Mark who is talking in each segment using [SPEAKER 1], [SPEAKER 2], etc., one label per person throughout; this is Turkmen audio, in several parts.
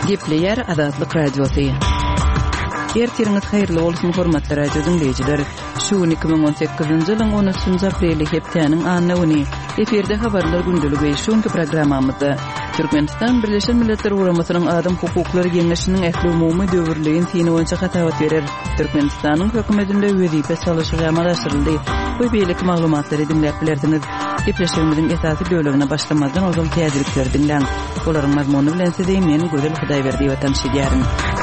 [SPEAKER 1] Gepleyer Azatlyk Radiosu. Ertiriniz hayırlı olsun hormatly radio dinleyijiler. Şu 2018-nji ýylyň 13-nji apreli hepdeniň annawyny eferde habarlar gündüligi şonky programmamyzda Türkmenistan Birleşen Milletler Guramasynyň adam hukuklary geňeşiniň ähli umumy döwürligiň tiňi boýunça hatawat berer. Türkmenistanyň hökümetinde wezipä çalışygy amallaşdyryldy. Bu beýlik maglumatlary dinläp bilerdiniz. Gepleşigimiziň esasy bölümine başlamadan ozal täzelikleri dinläň. Olaryň mazmuny bilen size men Gözel Hudaýberdi watan şeýärim.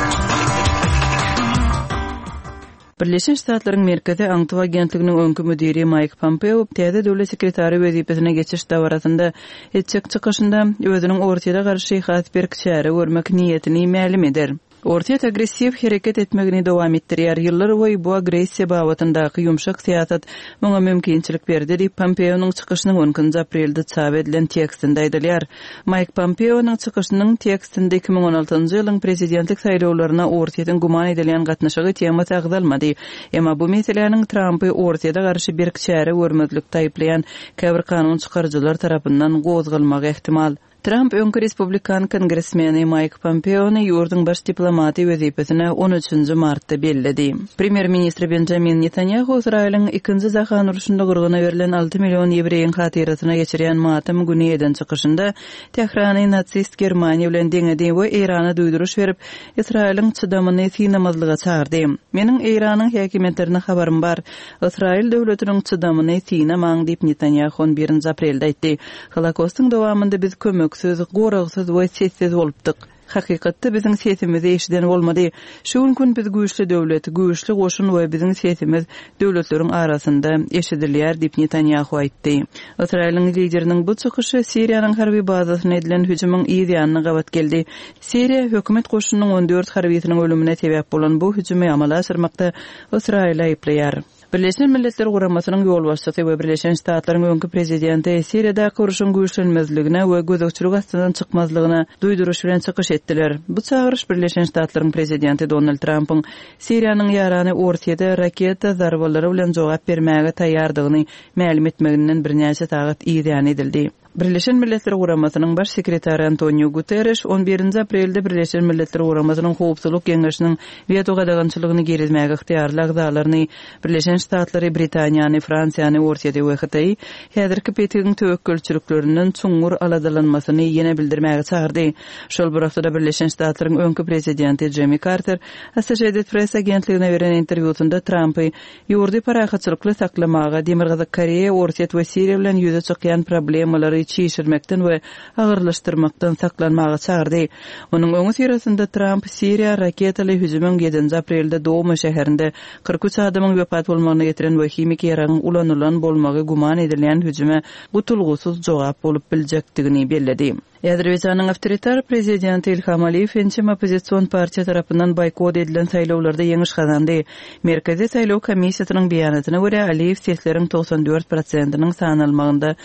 [SPEAKER 1] Birleşen Ştatlaryň Merkezi Aňytuw agentliginiň öňkü müdiri Mike Pompeo täze döwlet sekretary wezipesine geçiş dawarasynda etçek çykyşynda özüniň ortaya garşy hasberg şäre görmek niýetini ma'lum eder. Ortaya agressiv hereket etmegini dowam etdirýär. Ýyllar boýy bu agressiýa babatyndaky ýumşak siýasat muňa mümkinçilik berdi diýip Pompeo'nyň çykyşynyň 10 aprelde çap edilen tekstinde aýdylýar. Mike Pompeo'nyň çykyşynyň tekstinde 2016-njy ýylyň prezidentlik saýlawlaryna ortadan guman edilen gatnaşygy tema tagdalmady. Emma bu meseleniň Trumpy ortada garşy bir çäre görmezlik taýplayan käbir kanun çykarjylar tarapyndan gozgalmagy ihtimal. Trump öňkü Respublikan kongresmeni Mike Pompeo'ny ýurduň baş diplomaty wezipesine 13-nji martda belledi. Premier ministr Benjamin Netanyahu Israýlyň 2-nji Zahan uruşunda gurguna berilen 6 million ýebreýiň hatyrasyna geçirýän matam güni eden çykyşynda Tehrany natsist Germaniýa bilen deňedi we Irana duýduruş berip Israýlyň çydamyny synamazlyga çağırdy. Meniň Iranyň häkimetlerine habarym bar. Israýl döwletiniň çydamyny synamaň diýip Netanyahu 1 aprelde aýtdy. Holokostyň dowamında biz söz goragsyz we sessiz bolupdyk. Hakykatda biziň sesimiz eşiden bolmady. Şu gün biz güýçli döwlet, güýçli goşun we biziň sesimiz döwletleriň arasynda eşidilýär diýip Netanyahu aýtdy. Israýlyň lideriniň bu çykyşy Siriýanyň harby bazasyna edilen hüjümüň ýa-da gabat geldi. Siriýa hökümet goşunyň 14 harbiýetiniň ölümine sebäp bolan bu hüjümi amala asyrmakda Israýl aýplaýar. Birleşen Milletler Guramasynyň ýolbaşçysy we Birleşen Ştatlaryň öňkü prezidenti Siriýada guruşyň güýçlenmezligine we gözükçülük astydan çykmazlygyna duýduruş bilen çykyş etdiler. Bu çağırış Birleşen Ştatlaryň prezidenti Donald Trump'yň Siriýanyň ýarany ortada raketa zarbalary bilen jogap bermäge taýýardygyny ma'lum etmeginden birnäçe tagat ýan edildi. Birleşen Milletler Guramasynyň baş sekretary Antonio Guterres 11 aprelde Birleşen Milletler Guramasynyň howpsuzlyk geňeşiniň veto gadagançylygyny gerizmäge ihtiýarly agdalaryny Birleşen Ştatlary, Britaniýany, Fransiýany ortada we Hytaý häzirki petiň töwekkülçiliklerinden çuňur aladalanmasyny ýene bildirmäge çağırdy. Şol buraqda Birleşen Ştatlaryň öňkü prezidenti Jimmy Carter Associated Press agentligine beren interwýusynda Trumpy ýurdy parahatçylykly saklamaga, Demirgazyk Koreýa, Orta we Siriýa bilen ýüze çykýan problemleri çiğişirmekten we agyrlaşdyrmaktan saklanmaga çağırdy. Onuň öňü sirasynda Trump Siriýa raketaly hüjümüň 7 aprelde Dowma şäherinde 43 adamyň wepat bolmagyny getiren we himik ýaragyň ulanylan bolmagy guman edilen hüjüme gutulgusyz jogap bolup biljekdigini belledi. Azerbaýjanyň awtoritar prezidenti Ilham Aliýew ençem opozisiýon partiýa tarapyndan boykot edilen saýlawlarda ýeňiş gazandy. Merkezi saýlaw komissiýasynyň beýanatyna görä Aliýew sesleriň 94%-nyň sanalmagynda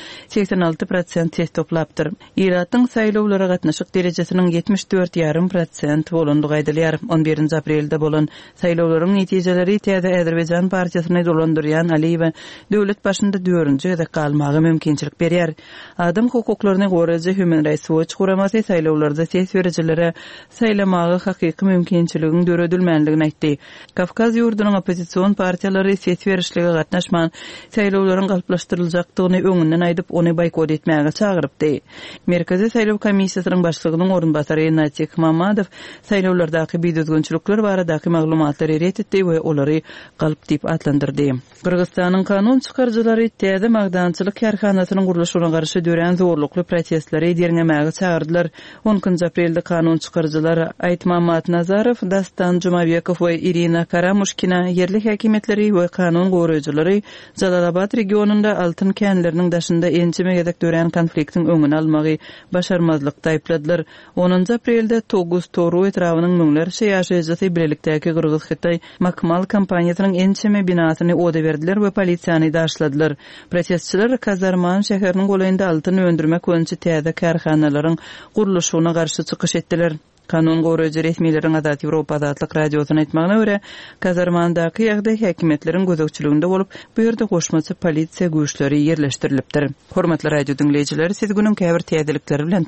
[SPEAKER 1] 86% ses toplapdyr. Iratyň saýlawlara gatnaşyk derejesiniň 74,5% bolandygy aýdylýar. 11 aprelde bolan saýlawlaryň netijeleri täze Azerbaýjan partiýasyny dolandyrýan Aliýew döwlet başynda 4-nji ýerde kalmagy mümkinçilik berýär. Adam hukuklaryna goraja Human Rights Watch guramasy saýlawlarda ses berejilere saýlamagy hakyky mümkinçiliginiň döredilmänligini aýtdy. Kafkaz ýurdunyň opozisiýon partiýalary ses berişlige gatnaşman saýlawlaryň galplaşdyryljakdygyny öňünden aýdyp ony boykot etmäge çağırypdy. Merkezi saýlaw komissiýasynyň başlygynyň orunbasary Natik Mamadow saýlawlardaky biýdüzgünçilikler baradaky maglumatlary ret etdi we olary galp diýip atlandyrdy. Kyrgyzstanyň kanun çykarjylary täze magdançylyk karhanasynyň guruluşyna garşy dören zorlukly protestleri derňemäge çağırdylar. 10 aprelde kanun çykarjylar Aýtmamat Nazarow, Dastan Jumabekov we Irina Karamushkina yerli häkimetleri we kanun goraýjylary Jalalabad regionunda altyn känleriniň daşynda ençeme gedek dören konfliktiň öňüni almagy başarmazlykda aýpladylar. 10 aprelde Toguz Toru etrawynyň müňler şeýaşyjy birlikdäki Kyrgyz-Hytaý Makmal kompaniýasynyň ençeme binasyny oda berdiler we polisiýany daşladylar. Protestçiler Kazarman şäheriniň golaýynda altyn öndürmek boýunça täze karhanalaryň guruluşyna garşy çykyş etdiler. Kanun goraýjy resmiýetleriniň Azat Ýewropa Azatlyk radiosyna aýtmagyna görä, Kazarmandaky ýagdaý häkimetleriň gözegçiliginde bolup, bu ýerde goşmaçy polisiýa güýçleri ýerleşdirilipdir. Hormatly radio dinleýijiler, siz günüň käbir täzelikleri bilen